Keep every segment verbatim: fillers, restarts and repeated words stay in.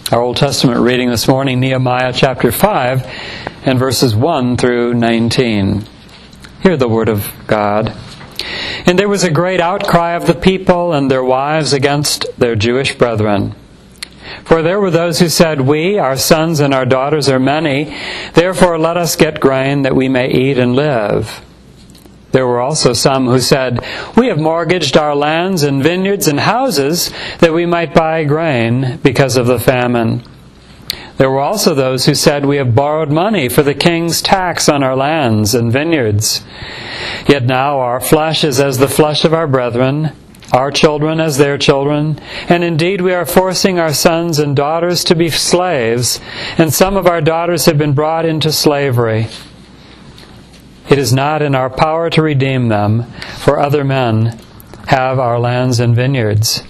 Our Old Testament reading this morning, Nehemiah chapter five, and verses one through nineteen. Hear the word of God. And there was a great outcry of the people and their wives against their Jewish brethren. For there were those who said, We, our sons and our daughters are many, therefore let us get grain that we may eat and live. There were also some who said, We have mortgaged our lands and vineyards and houses that we might buy grain because of the famine. There were also those who said, We have borrowed money for the king's tax on our lands and vineyards. Yet now our flesh is as the flesh of our brethren, our children as their children, and indeed we are forcing our sons and daughters to be slaves, and some of our daughters have been brought into slavery. It is not in our power to redeem them, for other men have our lands and vineyards.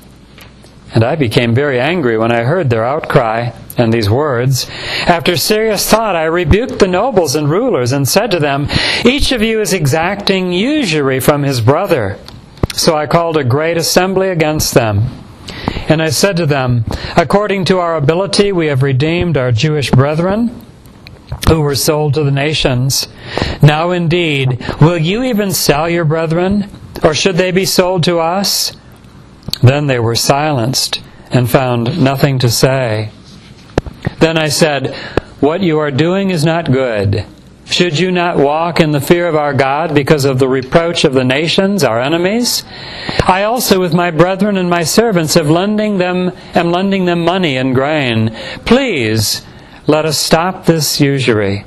And I became very angry when I heard their outcry and these words. After serious thought, I rebuked the nobles and rulers and said to them, Each of you is exacting usury from his brother. So I called a great assembly against them. And I said to them, According to our ability, we have redeemed our Jewish brethren who were sold to the nations. Now indeed, will you even sell your brethren, or should they be sold to us? Then they were silenced and found nothing to say. Then I said, What you are doing is not good. Should you not walk in the fear of our God because of the reproach of the nations, our enemies? I also with my brethren and my servants have lending them, am lending them money and grain. Please, let us stop this usury.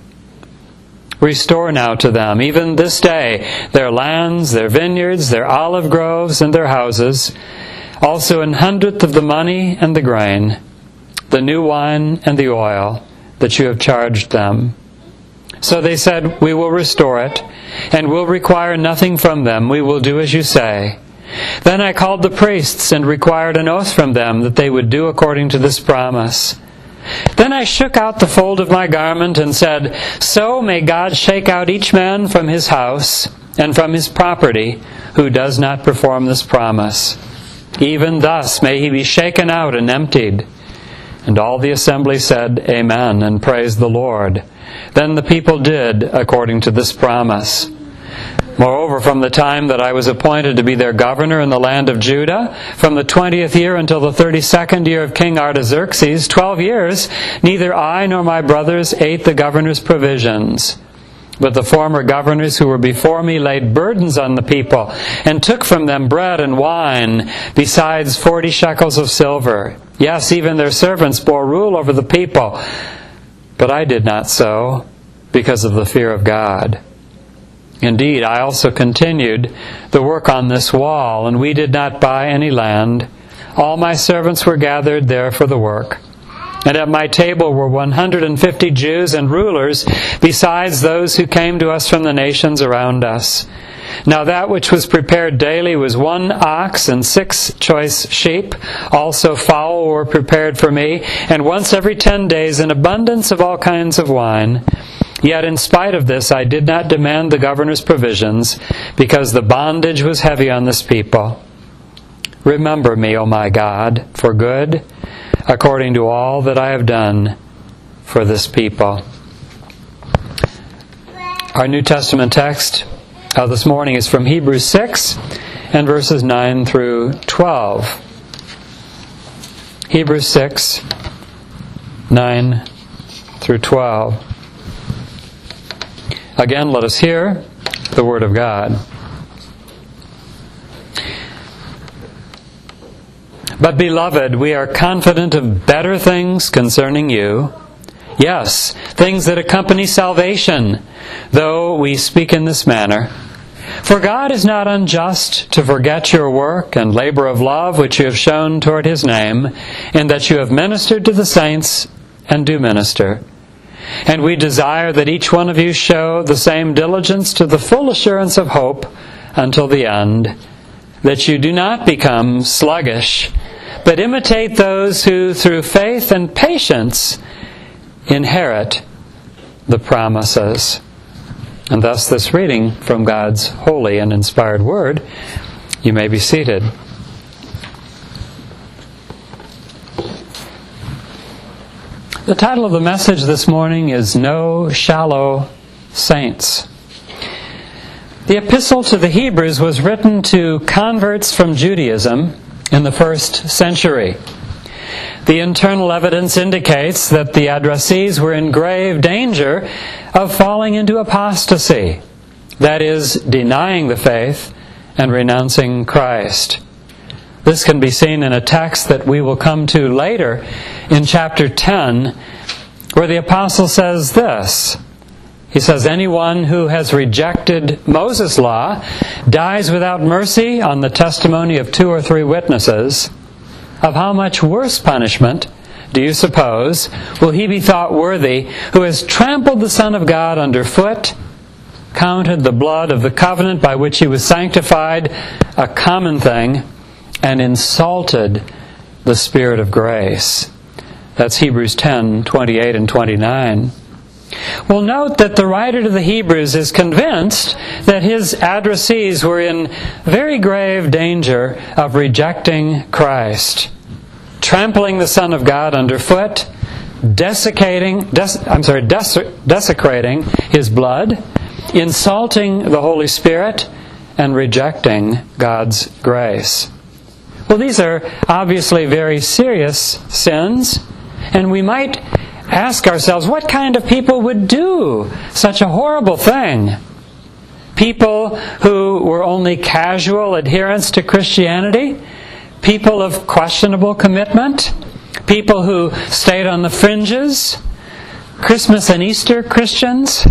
Restore now to them, even this day, their lands, their vineyards, their olive groves, and their houses, also an hundredth of the money and the grain, the new wine and the oil that you have charged them. So they said, We will restore it, and will require nothing from them. We will do as you say. Then I called the priests and required an oath from them that they would do according to this promise. Then I shook out the fold of my garment and said, So may God shake out each man from his house and from his property who does not perform this promise. Even thus may he be shaken out and emptied. And all the assembly said, Amen, and praised the Lord. Then the people did according to this promise. Moreover, from the time that I was appointed to be their governor in the land of Judah, from the twentieth year until the thirty-second year of King Artaxerxes, twelve years, neither I nor my brothers ate the governor's provisions. But the former governors who were before me laid burdens on the people, and took from them bread and wine, besides forty shekels of silver. Yes, even their servants bore rule over the people. But I did not so, because of the fear of God. Indeed, I also continued the work on this wall, and we did not buy any land. All my servants were gathered there for the work. And at my table were one hundred fifty Jews and rulers, besides those who came to us from the nations around us. Now that which was prepared daily was one ox and six choice sheep. Also fowl were prepared for me, and once every ten days an abundance of all kinds of wine. Yet in spite of this I did not demand the governor's provisions, because the bondage was heavy on this people. Remember me, O my God, for good, according to all that I have done for this people. Our New Testament text uh, this morning is from Hebrews six and verses nine through twelve. Hebrews six, nine through twelve. Again, let us hear the Word of God. But, beloved, we are confident of better things concerning you. Yes, things that accompany salvation, though we speak in this manner. For God is not unjust to forget your work and labor of love which you have shown toward His name, in that you have ministered to the saints and do minister. And we desire that each one of you show the same diligence to the full assurance of hope until the end, that you do not become sluggish, but imitate those who, through faith and patience, inherit the promises. And thus this reading from God's holy and inspired Word. You may be seated. The title of the message this morning is No Shallow Saints. The epistle to the Hebrews was written to converts from Judaism in the first century. The internal evidence indicates that the addressees were in grave danger of falling into apostasy, that is, denying the faith and renouncing Christ. This can be seen in a text that we will come to later in chapter ten, where the apostle says this. He says, "Anyone who has rejected Moses' law dies without mercy on the testimony of two or three witnesses. Of how much worse punishment, do you suppose, will he be thought worthy who has trampled the Son of God underfoot, counted the blood of the covenant by which he was sanctified a common thing, and insulted the Spirit of grace?" That's Hebrews ten, twenty-eight and twenty-nine. Well, note that the writer to the Hebrews is convinced that his addressees were in very grave danger of rejecting Christ, trampling the Son of God underfoot, desecrating, des- I'm sorry, des- desecrating His blood, insulting the Holy Spirit, and rejecting God's grace. Well, these are obviously very serious sins, and we might ask ourselves, what kind of people would do such a horrible thing? People who were only casual adherents to Christianity? People of questionable commitment? People who stayed on the fringes? Christmas and Easter Christians?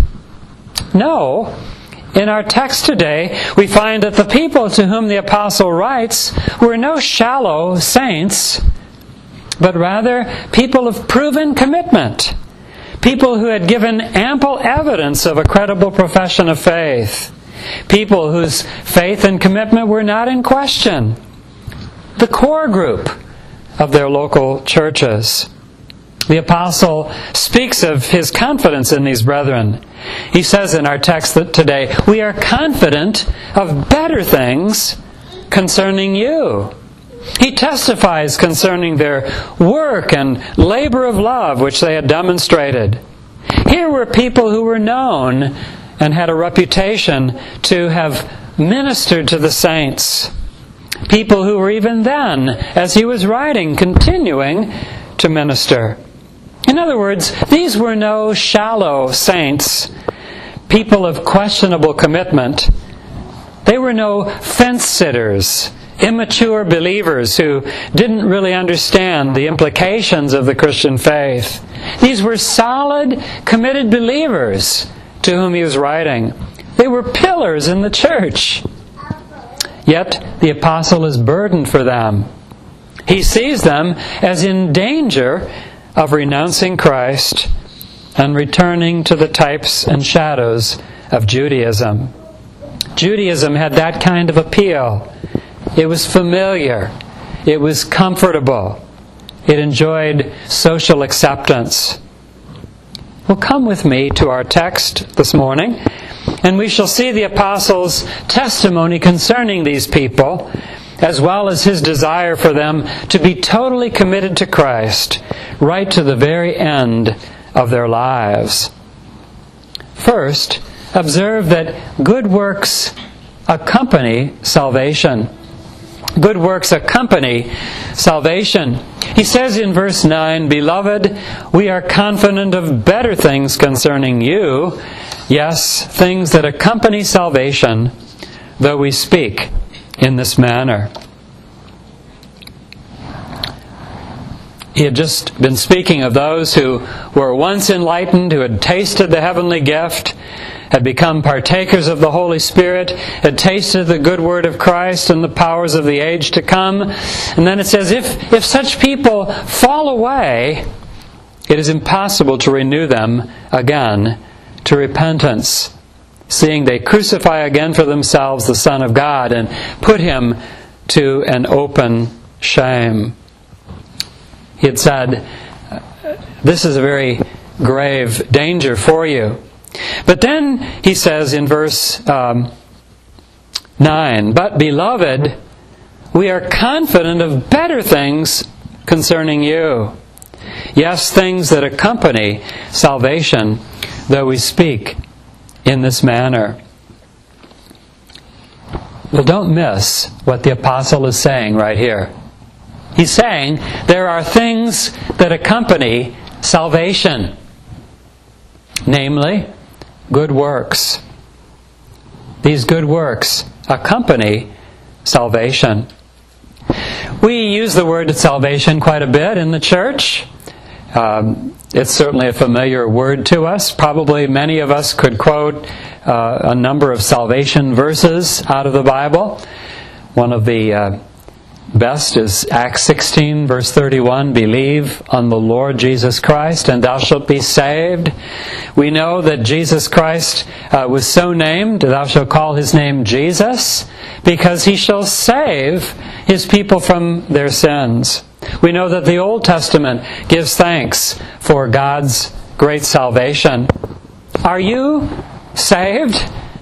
No. In our text today, we find that the people to whom the apostle writes were no shallow saints, but rather people of proven commitment, people who had given ample evidence of a credible profession of faith, people whose faith and commitment were not in question, the core group of their local churches. The apostle speaks of his confidence in these brethren. He says in our text today, "We are confident of better things concerning you." He testifies concerning their work and labor of love which they had demonstrated. Here were people who were known and had a reputation to have ministered to the saints. People who were even then, as he was writing, continuing to minister. In other words, these were no shallow saints, people of questionable commitment. They were no fence-sitters, immature believers who didn't really understand the implications of the Christian faith. These were solid, committed believers to whom he was writing. They were pillars in the church. Yet the apostle is burdened for them. He sees them as in danger of renouncing Christ and returning to the types and shadows of Judaism. Judaism had that kind of appeal. It was familiar. It was comfortable. It enjoyed social acceptance. Well, come with me to our text this morning, and we shall see the apostle's testimony concerning these people, as well as his desire for them to be totally committed to Christ, right to the very end of their lives. First, observe that good works accompany salvation. Good works accompany salvation. He says in verse nine, "Beloved, we are confident of better things concerning you, yes, things that accompany salvation, though we speak in this manner." He had just been speaking of those who were once enlightened, who had tasted the heavenly gift, had become partakers of the Holy Spirit, had tasted the good word of Christ and the powers of the age to come. And then it says, if, if such people fall away, it is impossible to renew them again to repentance, seeing they crucify again for themselves the Son of God and put Him to an open shame. He had said, this is a very grave danger for you. But then he says in verse um, nine, "But beloved, we are confident of better things concerning you." Yes, things that accompany salvation, though we speak in this manner. Well, don't miss what the apostle is saying right here. He's saying there are things that accompany salvation, namely, good works. These good works accompany salvation. We use the word salvation quite a bit in the church. Um, it's certainly a familiar word to us. Probably many of us could quote uh, a number of salvation verses out of the Bible. One of the uh, best is Acts sixteen, verse thirty-one, "Believe on the Lord Jesus Christ, and thou shalt be saved." We know that Jesus Christ uh, was so named, "Thou shalt call his name Jesus," because he shall save his people from their sins. We know that the Old Testament gives thanks for God's great salvation. Are you saved?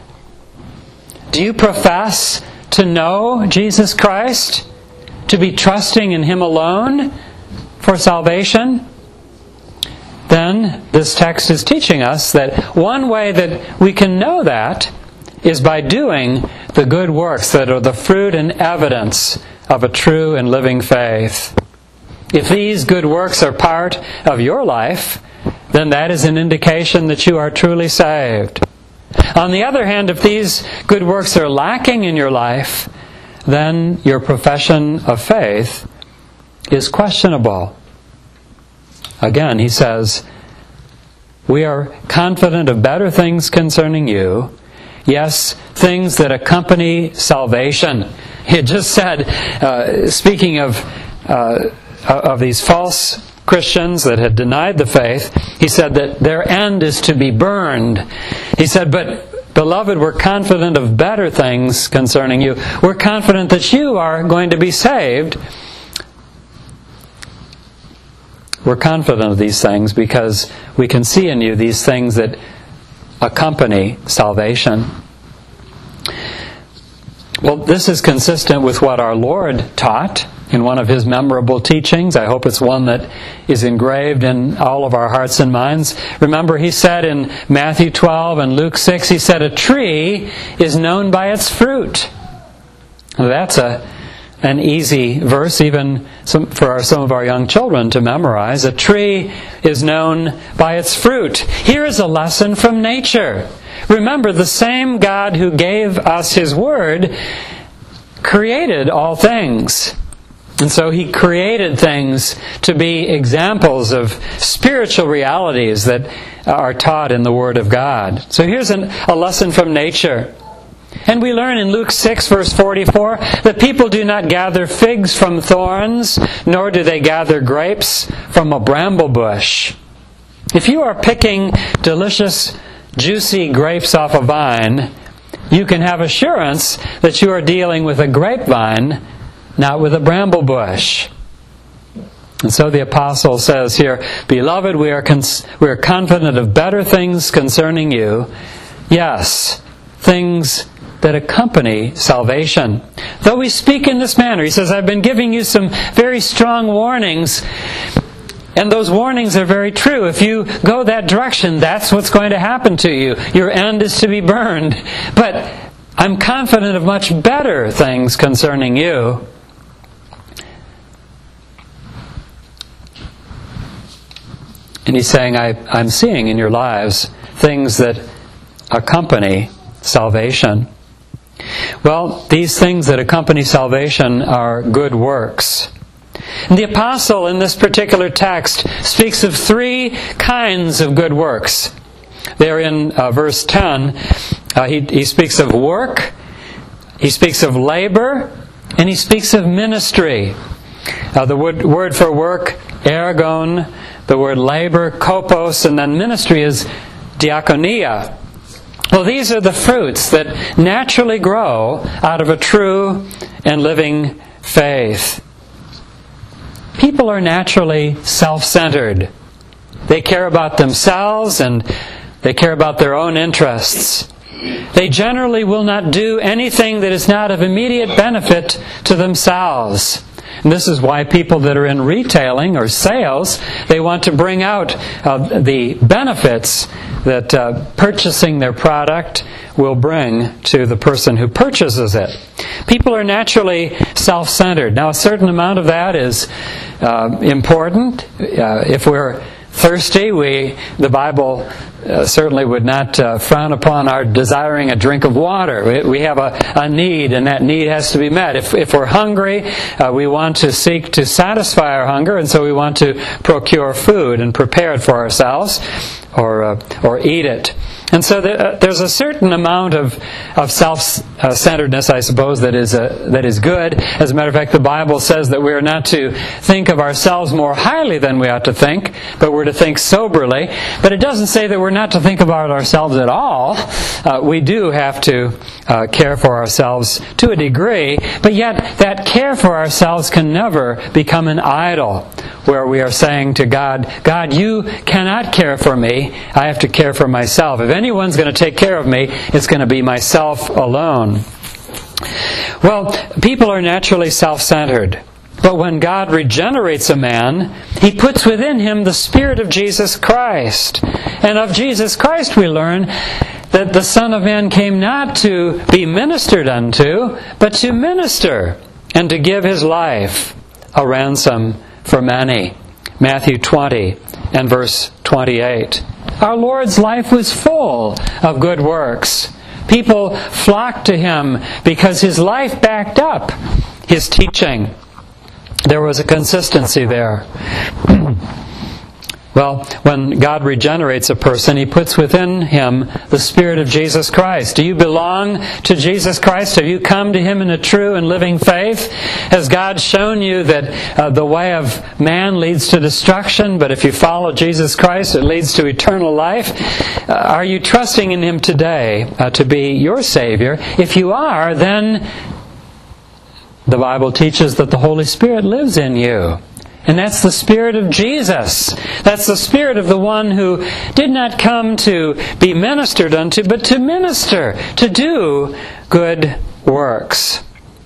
Do you profess to know Jesus Christ? To be trusting in Him alone for salvation? Then this text is teaching us that one way that we can know that is by doing the good works that are the fruit and evidence of a true and living faith. If these good works are part of your life, then that is an indication that you are truly saved. On the other hand, if these good works are lacking in your life, then your profession of faith is questionable. Again, he says, "We are confident of better things concerning you, yes, things that accompany salvation." He had just said, uh, speaking of uh, of these false Christians that had denied the faith, he said that their end is to be burned. He said, "But beloved, we're confident of better things concerning you." We're confident that you are going to be saved. We're confident of these things because we can see in you these things that accompany salvation. Well, this is consistent with what our Lord taught in one of His memorable teachings. I hope it's one that is engraved in all of our hearts and minds. Remember, He said in Matthew twelve and Luke six, He said, "A tree is known by its fruit." Now, that's a an easy verse even some, for our, some of our young children to memorize. A tree is known by its fruit. Here is a lesson from nature. Remember, the same God who gave us His Word created all things. And so He created things to be examples of spiritual realities that are taught in the Word of God. So here's an, a lesson from nature. And we learn in Luke six, verse forty-four, that people do not gather figs from thorns, nor do they gather grapes from a bramble bush. If you are picking delicious, juicy grapes off a vine, you can have assurance that you are dealing with a grapevine, not with a bramble bush. And so the apostle says here, "Beloved, we are cons- we are confident of better things concerning you. Yes, things that accompany salvation. Though we speak in this manner," he says, "I've been giving you some very strong warnings. And those warnings are very true. If you go that direction, that's what's going to happen to you. Your end is to be burned. But I'm confident of much better things concerning you." And he's saying, I, I'm seeing in your lives things that accompany salvation. Well, these things that accompany salvation are good works. And the apostle in this particular text speaks of three kinds of good works. There in uh, verse ten, uh, he, he speaks of work, he speaks of labor, and he speaks of ministry. Uh, the word, word for work, ergon, the word labor, kopos, and then ministry is diakonia. Well, these are the fruits that naturally grow out of a true and living faith. People are naturally self-centered. They care about themselves and they care about their own interests. They generally will not do anything that is not of immediate benefit to themselves. And this is why people that are in retailing or sales, they want to bring out uh, the benefits that uh, purchasing their product will bring to the person who purchases it. People are naturally self-centered. Now, a certain amount of that is uh, important. Uh, if we're thirsty, we the Bible uh, certainly would not uh, frown upon our desiring a drink of water. We, we have a, a need, and that need has to be met. If, if we're hungry, uh, we want to seek to satisfy our hunger, and so we want to procure food and prepare it for ourselves, or uh, or eat it. And so there, uh, there's a certain amount of, of self-centeredness, I suppose, that is uh, that is good. As a matter of fact, the Bible says that we are not to think of ourselves more highly than we ought to think, but we're to think soberly. But it doesn't say that we're not to think about ourselves at all. Uh, we do have to uh, care for ourselves to a degree, but yet that care for ourselves can never become an idol, where we are saying to God, God, you cannot care for me. I have to care for myself. If anyone's going to take care of me, it's going to be myself alone. Well, people are naturally self-centered. But when God regenerates a man, He puts within him the Spirit of Jesus Christ. And of Jesus Christ we learn that the Son of Man came not to be ministered unto, but to minister and to give His life a ransom for many. Matthew twenty and verse twenty-eight. Our Lord's life was full of good works. People flocked to Him because His life backed up His teaching. There was a consistency there. Well, when God regenerates a person, He puts within him the Spirit of Jesus Christ. Do you belong to Jesus Christ? Have you come to Him in a true and living faith? Has God shown you that uh, the way of man leads to destruction, but if you follow Jesus Christ, it leads to eternal life? Uh, are you trusting in Him today uh, to be your Savior? If you are, then the Bible teaches that the Holy Spirit lives in you. And that's the Spirit of Jesus. That's the Spirit of the one who did not come to be ministered unto, but to minister, to do good works.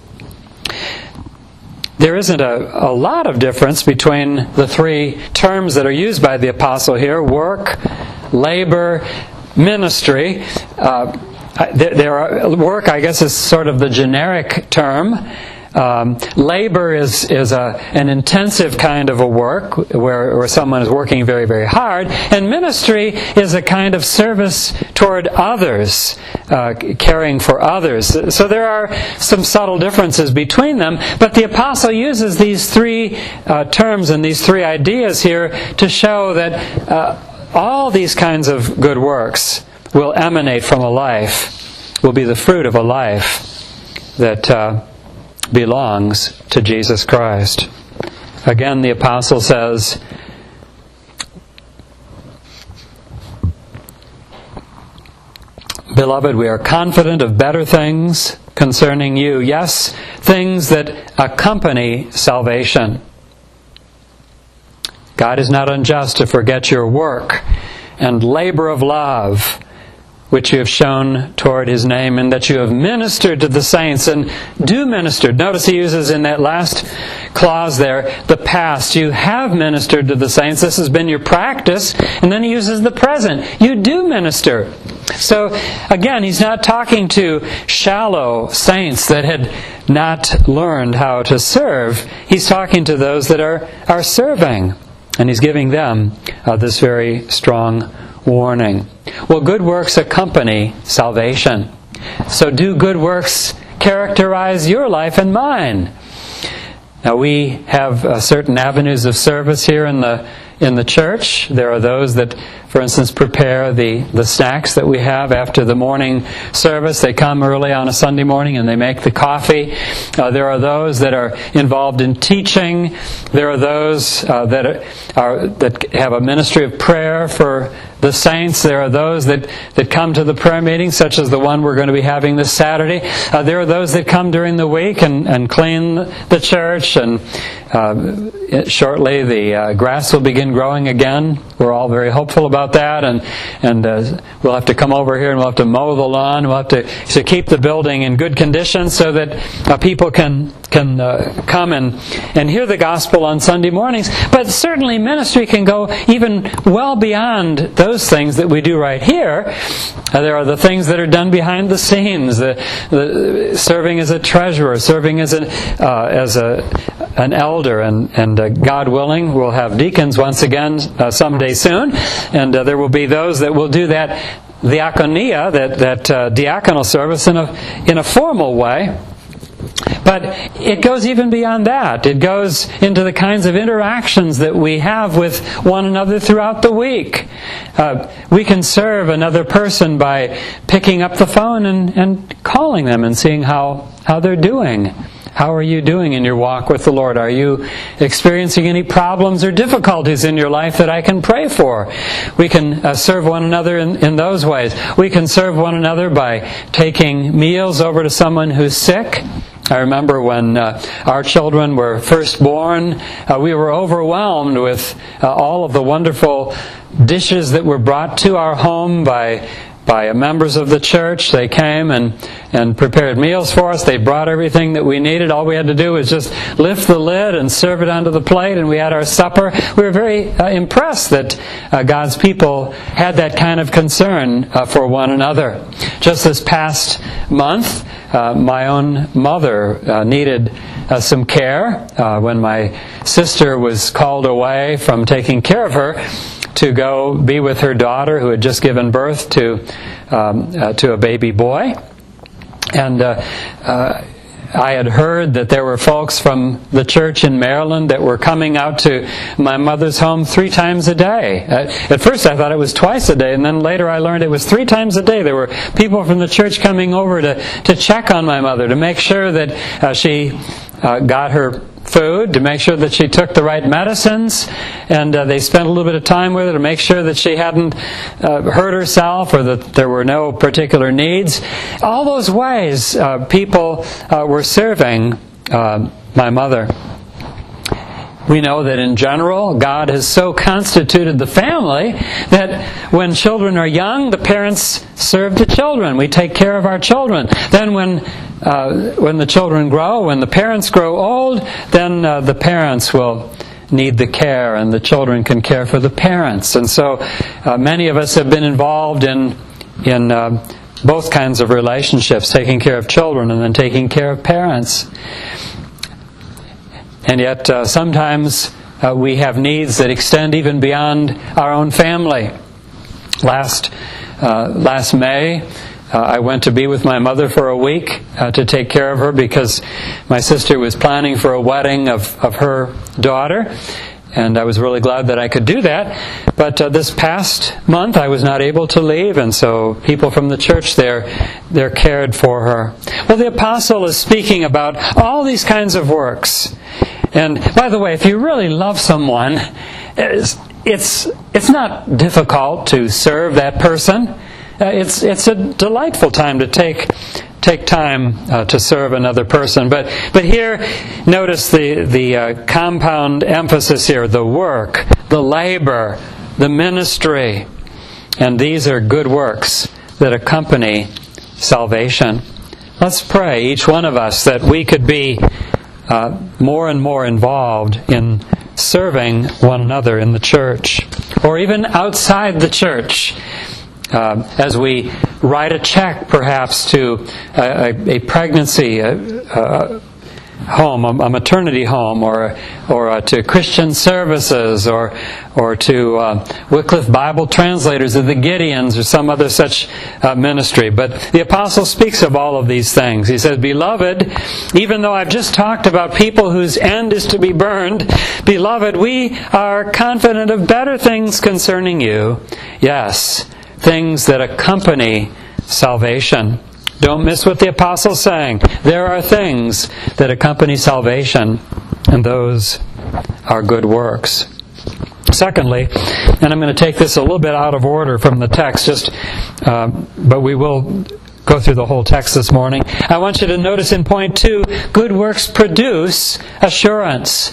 There isn't a, a lot of difference between the three terms that are used by the apostle here: work, labor, ministry. Uh, there, there are, work, I guess, is sort of the generic term. Um, labor is is a an intensive kind of a work where, where someone is working very, very hard. And ministry is a kind of service toward others, uh, caring for others. So there are some subtle differences between them. But the apostle uses these three uh, terms and these three ideas here to show that uh, all these kinds of good works will emanate from a life, will be the fruit of a life that Uh, belongs to Jesus Christ. Again, the apostle says, Beloved, we are confident of better things concerning you. Yes, things that accompany salvation. God is not unjust to forget your work and labor of love, which you have shown toward His name, and that you have ministered to the saints, and do minister. Notice he uses in that last clause there, the past. You have ministered to the saints. This has been your practice. And then he uses the present. You do minister. So, again, he's not talking to shallow saints that had not learned how to serve. He's talking to those that are, are serving. And he's giving them uh, this very strong warning. Well, good works accompany salvation. So do good works characterize your life and mine? Now, we have uh, certain avenues of service here in the in the church. There are those that, for instance, prepare the, the snacks that we have after the morning service. They come early on a Sunday morning and they make the coffee. Uh, there are those that are involved in teaching. There are those uh, that are, are that have a ministry of prayer for the saints. There are those that, that come to the prayer meeting, such as the one we're going to be having this Saturday. Uh, there are those that come during the week and, and clean the church and uh, shortly the uh, grass will begin growing again. We're all very hopeful about that, and and uh, we'll have to come over here and we'll have to mow the lawn. We'll have to, to keep the building in good condition so that uh, people can can uh, come and, and hear the gospel on Sunday mornings. But certainly ministry can go even well beyond those things that we do right here. Uh, there are the things that are done behind the scenes, the, the serving as a treasurer, serving as an uh, as a an elder, and and uh, God willing, we'll have deacons once again uh, someday soon, and uh, there will be those that will do that diaconia, that that uh, diaconal service in a in a formal way. But it goes even beyond that. It goes into the kinds of interactions that we have with one another throughout the week. Uh, we can serve another person by picking up the phone and, and calling them and seeing how, how they're doing. How are you doing in your walk with the Lord? Are you experiencing any problems or difficulties in your life that I can pray for? We can uh, serve one another in, in those ways. We can serve one another by taking meals over to someone who's sick. I remember when uh, our children were first born, uh, we were overwhelmed with uh, all of the wonderful dishes that were brought to our home by by members of the church. They came and, and prepared meals for us. They brought everything that we needed. All we had to do was just lift the lid and serve it onto the plate, and we had our supper. We were very uh, impressed that uh, God's people had that kind of concern uh, for one another. Just this past month, uh, my own mother uh, needed uh, some care. Uh, when my sister was called away from taking care of her, to go be with her daughter who had just given birth to um, uh, to a baby boy. And uh, uh, I had heard that there were folks from the church in Maryland that were coming out to my mother's home three times a day. Uh, at first I thought it was twice a day, and then later I learned it was three times a day. There were people from the church coming over to, to check on my mother, to make sure that uh, she uh, got her food, to make sure that she took the right medicines, and uh, they spent a little bit of time with her to make sure that she hadn't uh, hurt herself or that there were no particular needs. All those ways uh, people uh, were serving uh, my mother. We know that in general, God has so constituted the family that when children are young, the parents serve the children. We take care of our children. Then when uh, when the children grow, when the parents grow old, then uh, the parents will need the care, and the children can care for the parents. And so uh, many of us have been involved in in uh, both kinds of relationships, taking care of children and then taking care of parents. And yet uh, sometimes uh, we have needs that extend even beyond our own family. Last uh, last May, uh, I went to be with my mother for a week uh, to take care of her because my sister was planning for a wedding of, of her daughter. And I was really glad that I could do that. But uh, this past month I was not able to leave, and so people from the church there, they're cared for her. Well, the apostle is speaking about all these kinds of works. And by the way, if you really love someone, it's it's, it's not difficult to serve that person. Uh, it's it's a delightful time to take take time uh, to serve another person. But but here, notice the the uh, compound emphasis here: the work, the labor, the ministry, and these are good works that accompany salvation. Let's pray, each one of us, that we could be Uh, more and more involved in serving one another in the church, or even outside the church, uh, as we write a check perhaps to a, a, a pregnancy a, a home, a, a maternity home, or or uh, to Christian services, or or to uh, Wycliffe Bible translators, or the Gideons, or some other such uh, ministry. But the apostle speaks of all of these things. He says, "Beloved, even though I've just talked about people whose end is to be burned, beloved, we are confident of better things concerning you. Yes, things that accompany salvation." Don't miss what the apostle's saying. There are things that accompany salvation, and those are good works. Secondly, and I'm going to take this a little bit out of order from the text, just, uh, but we will go through the whole text this morning. I want you to notice in point two, good works produce assurance.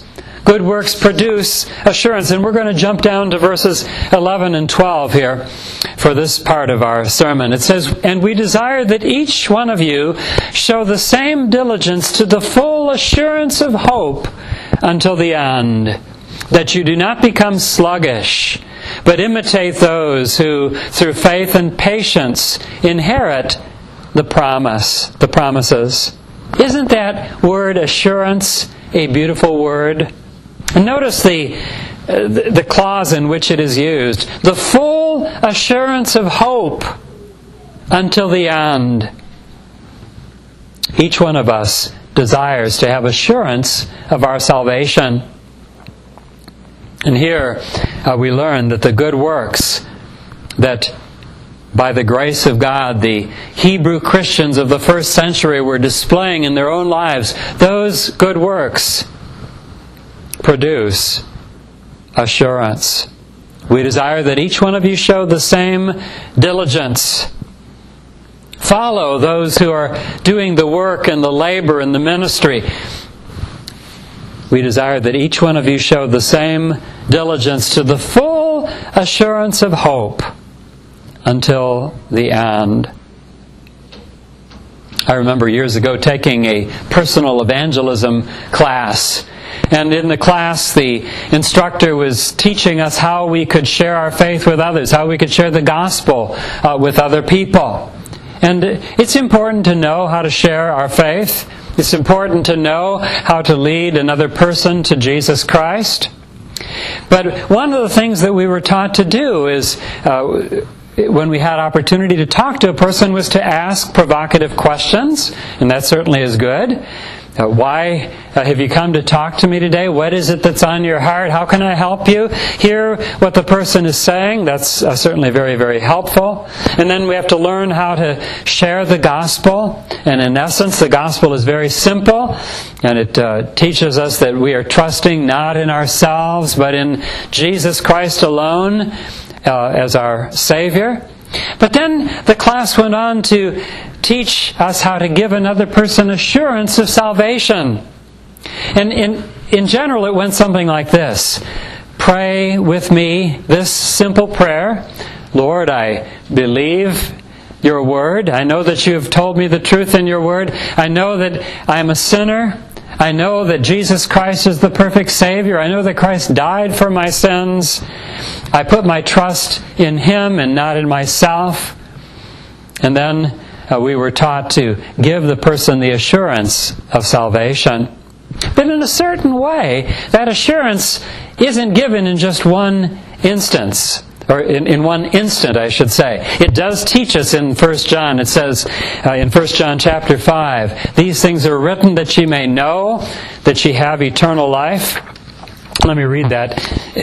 good works produce assurance. And we're going to jump down to verses eleven and twelve here for this part of our sermon. It says, "And we desire that each one of you show the same diligence to the full assurance of hope until the end, that you do not become sluggish, but imitate those who, through faith and patience, inherit the promise, the promises." Isn't that word assurance a beautiful word? And notice the, uh, the the clause in which it is used. The full assurance of hope until the end. Each one of us desires to have assurance of our salvation. And here uh, we learn that the good works that by the grace of God the Hebrew Christians of the first century were displaying in their own lives, those good works produce assurance. We desire that each one of you show the same diligence. Follow those who are doing the work and the labor and the ministry. We desire that each one of you show the same diligence to the full assurance of hope until the end. I remember years ago taking a personal evangelism class. And in the class, the instructor was teaching us how we could share our faith with others, how we could share the gospel uh, with other people. And it's important to know how to share our faith. It's important to know how to lead another person to Jesus Christ. But one of the things that we were taught to do is, uh, when we had opportunity to talk to a person, was to ask provocative questions, and that certainly is good. Uh, why uh, have you come to talk to me today? What is it that's on your heart? How can I help you? Hear what the person is saying. That's uh, certainly very, very helpful. And then we have to learn how to share the gospel. And in essence, the gospel is very simple. And it uh, teaches us that we are trusting not in ourselves, but in Jesus Christ alone uh, as our Savior. But then the class went on to teach us how to give another person assurance of salvation. And in, in general, it went something like this. Pray with me this simple prayer. Lord, I believe your word. I know that you have told me the truth in your word. I know that I am a sinner. I know that Jesus Christ is the perfect Savior. I know that Christ died for my sins. I put my trust in Him and not in myself. And then uh, we were taught to give the person the assurance of salvation. But in a certain way, that assurance isn't given in just one instance. Or in, in one instant, I should say. It does teach us in First John. It says uh, in First John chapter five, "These things are written that ye may know that ye have eternal life." Let me read that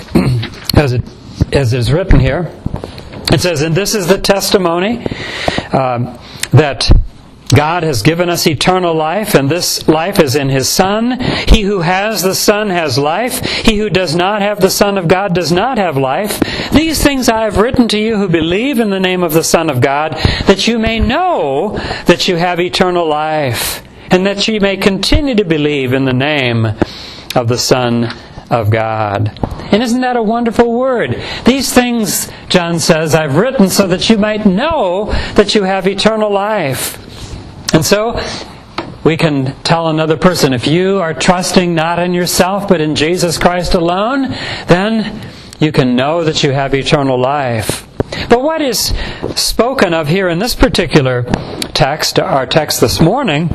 as it as is written here. It says, "And this is the testimony um, that God has given us eternal life, and this life is in His Son. He who has the Son has life. He who does not have the Son of God does not have life. These things I have written to you who believe in the name of the Son of God, that you may know that you have eternal life, and that you may continue to believe in the name of the Son of God." And isn't that a wonderful word? These things, John says, I've written so that you might know that you have eternal life. And so, we can tell another person, if you are trusting not in yourself but in Jesus Christ alone, then you can know that you have eternal life. But what is spoken of here in this particular text, our text this morning,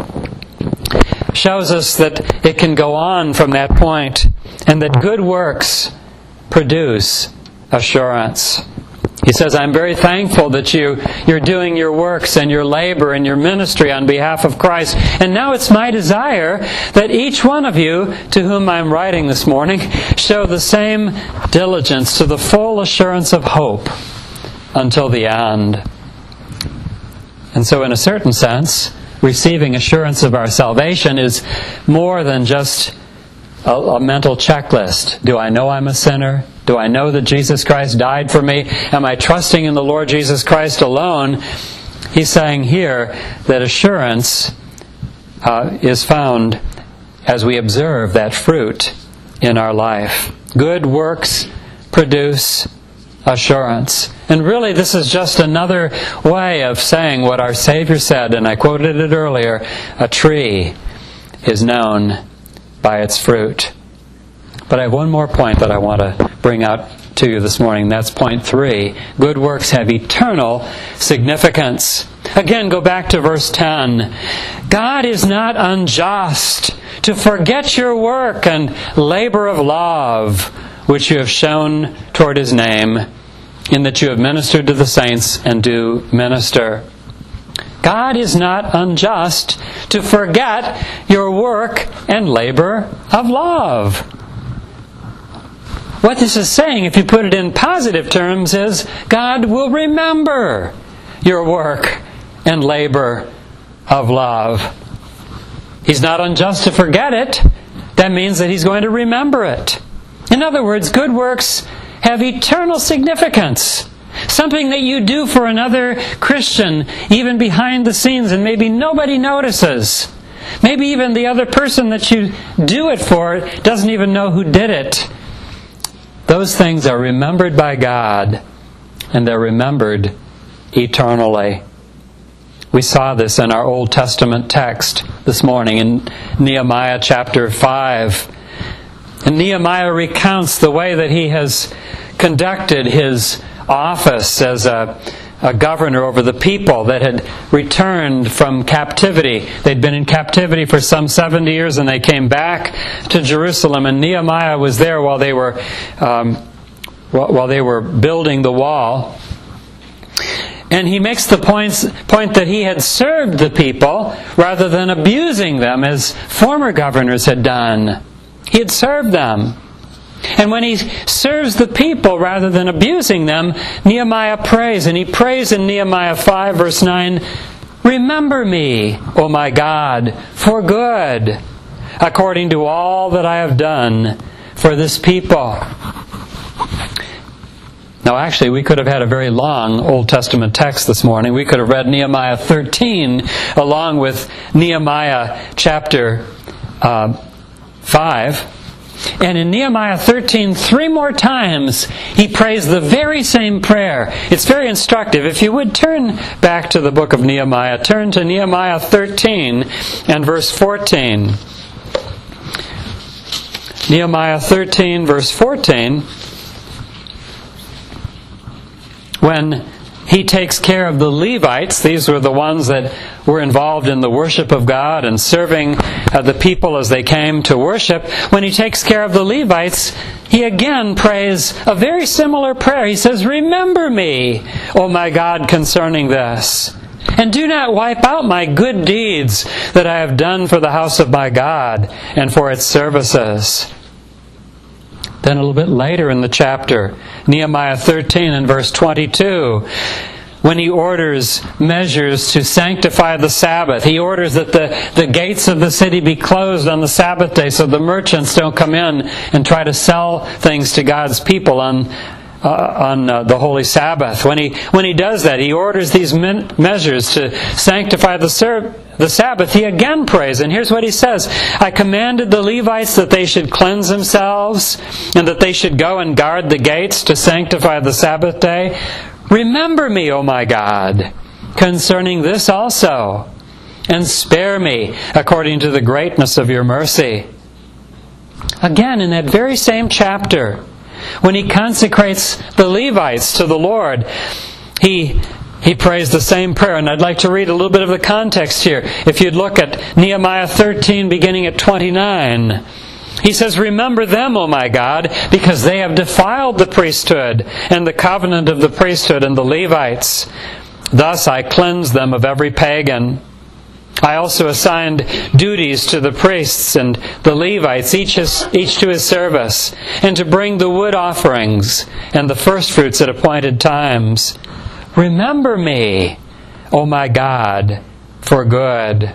shows us that it can go on from that point, and that good works produce assurance. He says, I'm very thankful that you, you're doing your works and your labor and your ministry on behalf of Christ. And now it's my desire that each one of you to whom I'm writing this morning show the same diligence to the full assurance of hope until the end. And so in a certain sense, receiving assurance of our salvation is more than just a, a mental checklist. Do I know I'm a sinner? Do I know that Jesus Christ died for me? Am I trusting in the Lord Jesus Christ alone? He's saying here that assurance uh, is found as we observe that fruit in our life. Good works produce assurance. And really, this is just another way of saying what our Savior said, and I quoted it earlier, a tree is known by its fruit. But I have one more point that I want to bring out to you this morning. That's point three. Good works have eternal significance. Again, go back to verse ten. God is not unjust to forget your work and labor of love, which you have shown toward His name, in that you have ministered to the saints and do minister. God is not unjust to forget your work and labor of love. What this is saying, if you put it in positive terms, is God will remember your work and labor of love. He's not unjust to forget it. That means that He's going to remember it. In other words, good works have eternal significance. Something that you do for another Christian, even behind the scenes, and maybe nobody notices. Maybe even the other person that you do it for doesn't even know who did it. Those things are remembered by God, and they're remembered eternally. We saw this in our Old Testament text this morning in Nehemiah chapter five. And Nehemiah recounts the way that he has conducted his office as a, a governor over the people that had returned from captivity. They'd been in captivity for some seventy years, and they came back to Jerusalem. And Nehemiah was there while they were um, while they were building the wall. And he makes the points, point that he had served the people rather than abusing them as former governors had done. He had served them. And when he serves the people rather than abusing them, Nehemiah prays. And he prays in Nehemiah five, verse nine, "Remember me, O my God, for good, according to all that I have done for this people." Now, actually, we could have had a very long Old Testament text this morning. We could have read Nehemiah thirteen along with Nehemiah chapter uh, five. And in Nehemiah thirteen, three more times, he prays the very same prayer. It's very instructive. If you would turn back to the book of Nehemiah, turn to Nehemiah thirteen and verse fourteen. Nehemiah thirteen, verse fourteen. When he takes care of the Levites, these were the ones that were involved in the worship of God and serving uh, the people as they came to worship. When he takes care of the Levites, he again prays a very similar prayer. He says, "Remember me, O my God, concerning this. And do not wipe out my good deeds that I have done for the house of my God and for its services." Then a little bit later in the chapter, Nehemiah thirteen and verse twenty-two, when he orders measures to sanctify the Sabbath, he orders that the, the gates of the city be closed on the Sabbath day so the merchants don't come in and try to sell things to God's people on uh, on uh, the holy Sabbath. When he when he does that, he orders these men- measures to sanctify the ser- the Sabbath. He again prays, and here's what he says: "I commanded the Levites that they should cleanse themselves, and that they should go and guard the gates to sanctify the Sabbath day. Remember me, O my God, concerning this also, and spare me according to the greatness of your mercy." Again, in that very same chapter, when he consecrates the Levites to the Lord, he He prays the same prayer, and I'd like to read a little bit of the context here. If you'd look at Nehemiah thirteen, beginning at twenty-nine, he says, "Remember them, O my God, because they have defiled the priesthood and the covenant of the priesthood and the Levites. Thus I cleanse them of every pagan. I also assigned duties to the priests and the Levites, each, his, each to his service, and to bring the wood offerings and the firstfruits at appointed times. Remember me, O my God, for good."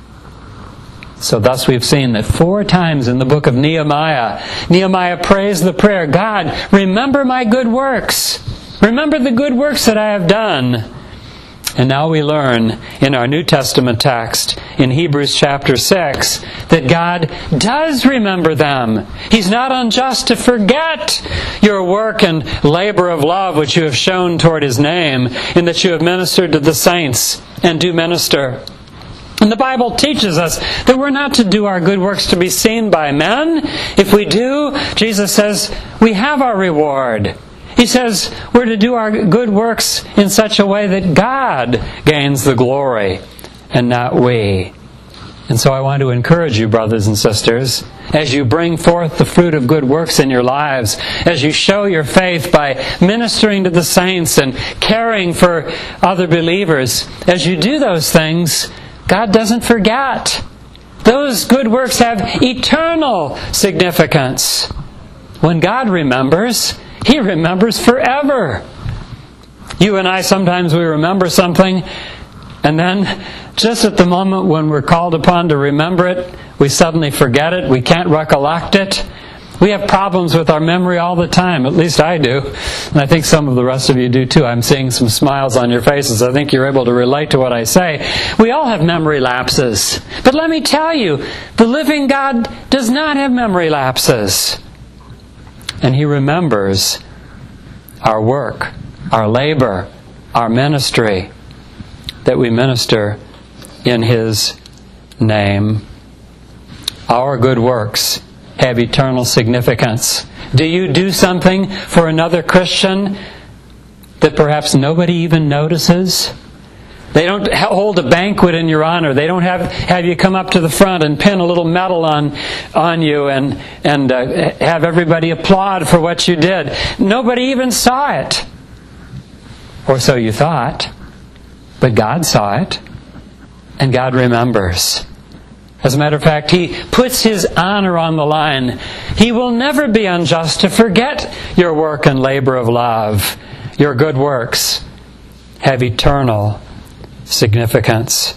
So thus we've seen that four times in the book of Nehemiah, Nehemiah prays the prayer, "God, remember my good works. Remember the good works that I have done." And now we learn in our New Testament text, in Hebrews chapter six, that God does remember them. He's not unjust to forget your work and labor of love which you have shown toward His name, in that you have ministered to the saints and do minister. And the Bible teaches us that we're not to do our good works to be seen by men. If we do, Jesus says, we have our reward. He says we're to do our good works in such a way that God gains the glory and not we. And so I want to encourage you, brothers and sisters, as you bring forth the fruit of good works in your lives, as you show your faith by ministering to the saints and caring for other believers, as you do those things, God doesn't forget. Those good works have eternal significance. When God remembers, He remembers forever. You and I, sometimes we remember something, and then just at the moment when we're called upon to remember it, we suddenly forget it. We can't recollect it. We have problems with our memory all the time. At least I do. And I think some of the rest of you do too. I'm seeing some smiles on your faces. I think you're able to relate to what I say. We all have memory lapses. But let me tell you, the living God does not have memory lapses. And He remembers our work, our labor, our ministry, that we minister in His name. Our good works have eternal significance. Do you do something for another Christian that perhaps nobody even notices? They don't hold a banquet in your honor. They don't have have you come up to the front and pin a little medal on on you and and uh, have everybody applaud for what you did. Nobody even saw it, or so you thought. But God saw it, and God remembers. As a matter of fact, He puts His honor on the line. He will never be unjust to forget your work and labor of love. Your good works have eternal significance.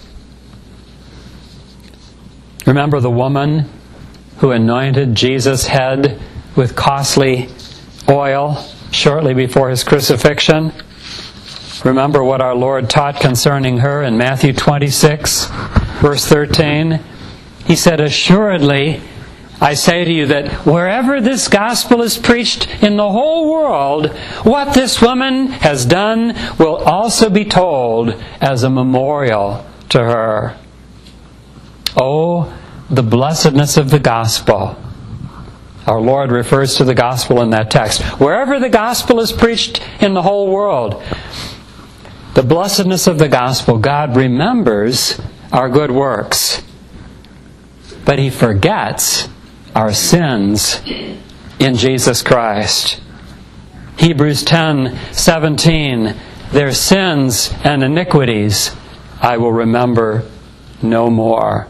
Remember the woman who anointed Jesus' head with costly oil shortly before His crucifixion? Remember what our Lord taught concerning her in Matthew twenty-six, verse thirteen? He said, "Assuredly, I say to you that wherever this gospel is preached in the whole world, what this woman has done will also be told as a memorial to her." Oh, the blessedness of the gospel. Our Lord refers to the gospel in that text. Wherever the gospel is preached in the whole world, the blessedness of the gospel, God remembers our good works. But He forgets our sins in Jesus Christ. Hebrews ten seventeen, their sins and iniquities I will remember no more.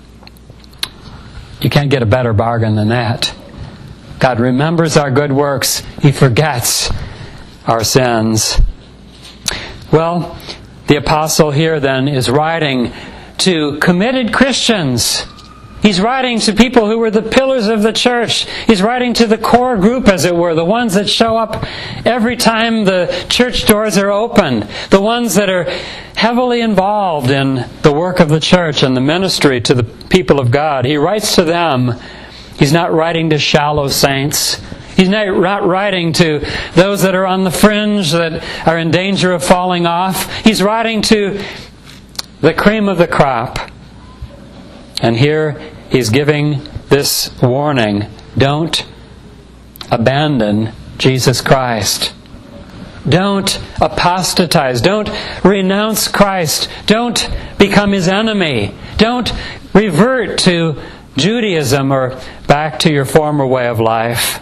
You can't get a better bargain than that. God remembers our good works. He forgets our sins. Well, the apostle here then is writing to committed Christians. He's writing to people who were the pillars of the church. He's writing to the core group, as it were, the ones that show up every time the church doors are opened, the ones that are heavily involved in the work of the church and the ministry to the people of God. He writes to them. He's not writing to shallow saints. He's not writing to those that are on the fringe, that are in danger of falling off. He's writing to the cream of the crop. And here he's giving this warning. Don't abandon Jesus Christ. Don't apostatize. Don't renounce Christ. Don't become His enemy. Don't revert to Judaism or back to your former way of life.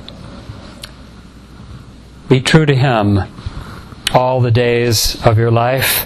Be true to Him all the days of your life.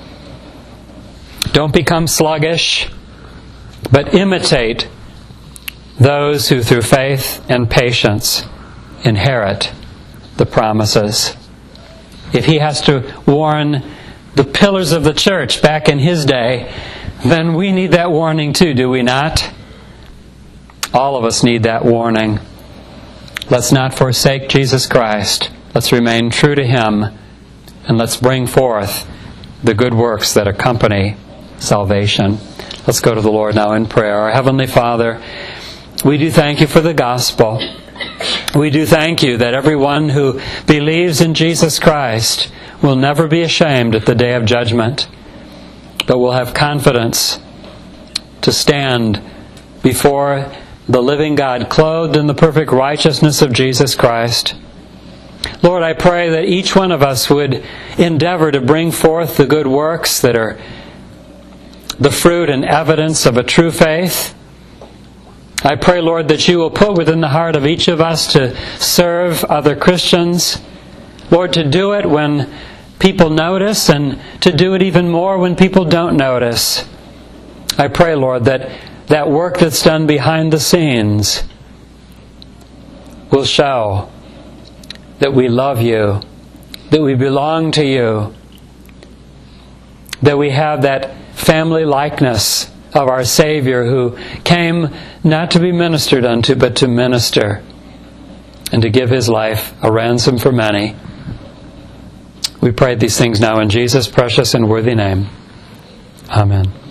Don't become sluggish, but imitate those who through faith and patience inherit the promises. If He has to warn the pillars of the church back in His day, then we need that warning too, do we not? All of us need that warning. Let's not forsake Jesus Christ. Let's remain true to Him, and let's bring forth the good works that accompany salvation. Let's go to the Lord now in prayer. Our Heavenly Father, we do thank you for the gospel. We do thank you that everyone who believes in Jesus Christ will never be ashamed at the day of judgment, but will have confidence to stand before the living God, clothed in the perfect righteousness of Jesus Christ. Lord, I pray that each one of us would endeavor to bring forth the good works that are the fruit and evidence of a true faith. I pray, Lord, that you will put within the heart of each of us to serve other Christians. Lord, to do it when people notice, and to do it even more when people don't notice. I pray, Lord, that that work that's done behind the scenes will show that we love you, that we belong to you, that we have that family likeness of our Savior, who came not to be ministered unto, but to minister and to give His life a ransom for many. We pray these things now in Jesus' precious and worthy name. Amen.